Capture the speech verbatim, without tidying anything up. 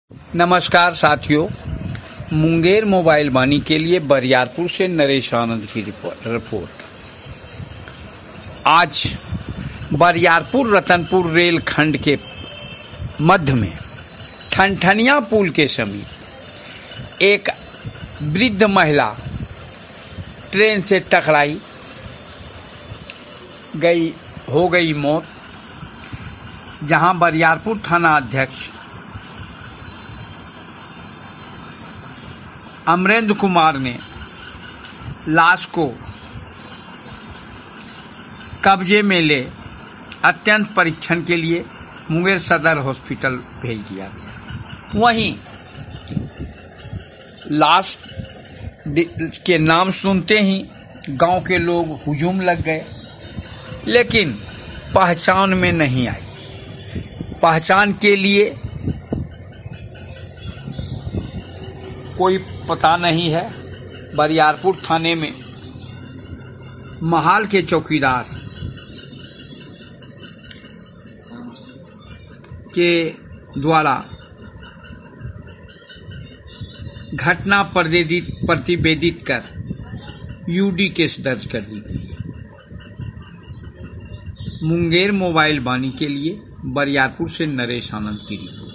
नमस्कार साथियों, मुंगेर मोबाइल वाणी के लिए बरियारपुर से नरेश आनंद की रिपोर्ट। आज बरियारपुर रतनपुर रेल खंड के मध्य में ठनठनिया पुल के समीप एक वृद्ध महिला ट्रेन से टकराई गई हो गई मौत, जहां बरियारपुर थाना अध्यक्ष अमरेंद्र कुमार ने लाश को कब्जे में ले अत्यंत परीक्षण के लिए मुंगेर सदर हॉस्पिटल भेज दिया गया। वहीं लाश के नाम सुनते ही गांव के लोग हुजूम लग गए, लेकिन पहचान में नहीं आई। पहचान के लिए कोई पता नहीं है। बरियारपुर थाने में महाल के चौकीदार के द्वारा घटना प्रतिवेदित कर यूडी केस दर्ज कर दी गई। मुंगेर मोबाइल वाणी के लिए बरियारपुर से नरेश आनंद की रिपोर्ट।